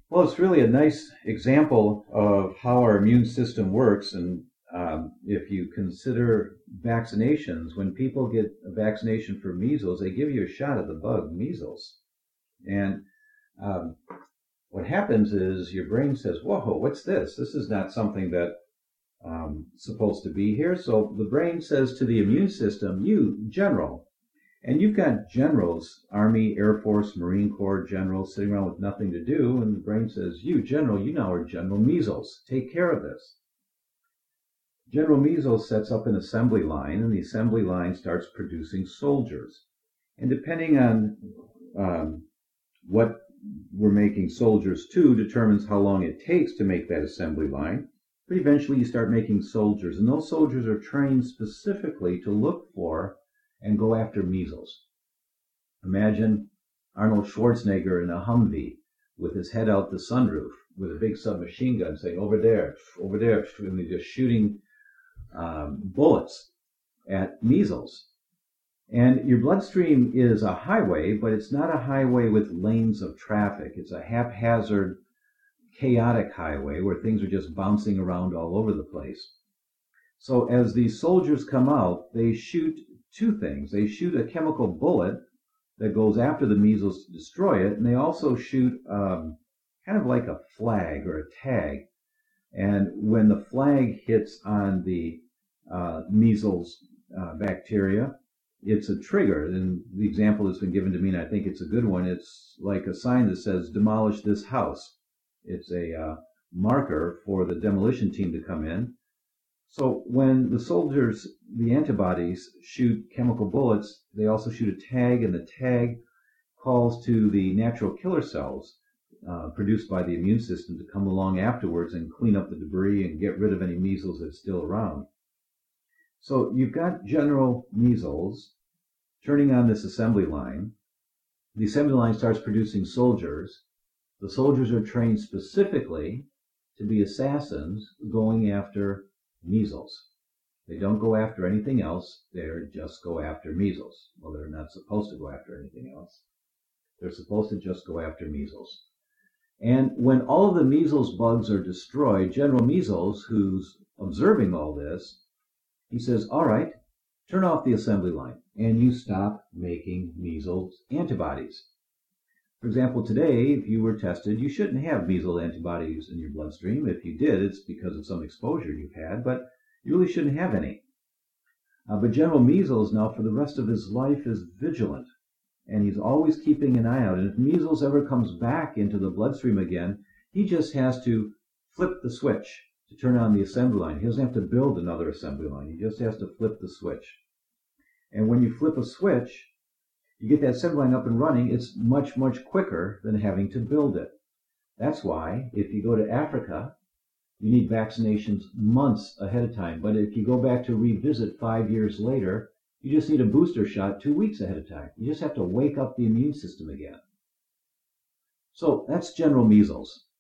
Well, it's really a nice example of how our immune system works. And if you consider vaccinations, when people get a vaccination for measles, they give you a shot of the bug measles. And um, what happens is your brain says, whoa, what's this? This is not something that supposed to be here. So the brain says to the immune system, you, general, and you've got generals, Army, Air Force, Marine Corps generals sitting around with nothing to do, and the brain says, you, general, you now are General Measles. Take care of this. General Measles sets up an assembly line, and the assembly line starts producing soldiers. And depending on what we're making soldiers to determines how long it takes to make that assembly line. But eventually you start making soldiers, and those soldiers are trained specifically to look for and go after measles. Imagine Arnold Schwarzenegger in a Humvee with his head out the sunroof with a big submachine gun saying, over there, and they're just shooting bullets at measles. And your bloodstream is a highway, but it's not a highway with lanes of traffic. It's a haphazard, chaotic highway where things are just bouncing around all over the place. So as these soldiers come out, they shoot two things. They shoot a chemical bullet that goes after the measles to destroy it, and they also shoot kind of like a flag or a tag. And when the flag hits on the measles bacteria, it's a trigger. And the example that's been given to me, and I think it's a good one, it's like a sign that says, demolish this house. It's a marker for the demolition team to come in. So when the soldiers, the antibodies, shoot chemical bullets, they also shoot a tag, and the tag calls to the natural killer cells produced by the immune system to come along afterwards and clean up the debris and get rid of any measles that's still around. So you've got General Measles turning on this assembly line. The assembly line starts producing soldiers. The soldiers are trained specifically to be assassins going after measles. They don't go after anything else. They just go after measles. Well, they're not supposed to go after anything else. They're supposed to just go after measles. And when all of the measles bugs are destroyed, General Measles, who's observing all this, he says, all right, turn off the assembly line and you stop making measles antibodies. For example, today, if you were tested, you shouldn't have measles antibodies in your bloodstream. If you did, it's because of some exposure you've had, but you really shouldn't have any. But General Measles now, for the rest of his life, is vigilant, and he's always keeping an eye out. And if measles ever comes back into the bloodstream again, he just has to flip the switch to turn on the assembly line. He doesn't have to build another assembly line. He just has to flip the switch. And when you flip a switch, you get that assembly line up and running. It's much, much quicker than having to build it. That's why if you go to Africa, you need vaccinations months ahead of time. But if you go back to revisit 5 years later, you just need a booster shot 2 weeks ahead of time. You just have to wake up the immune system again. So that's General Measles.